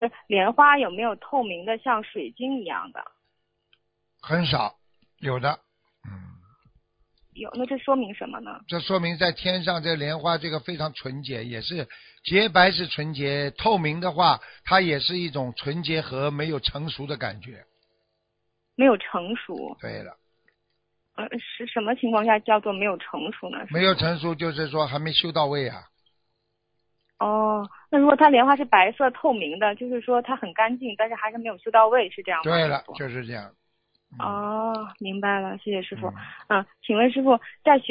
莲花有没有透明的像水晶一样的？ 很少，有的。 有，那这说明什么呢？ 这说明在天上这莲花这个非常纯洁，也是洁白是纯洁，透明的话，它也是一种纯洁和没有成熟的感觉。 没有成熟。 对了， 是什么情况下叫做没有成熟呢？ 没有成熟就是说还没修到位啊。 哦，那如果它莲花是白色透明的，就是说它很干净，但是还是没有修到位，是这样吗？ 对了， 师傅就是这样。 哦，明白了，谢谢师傅。 嗯请问师傅在学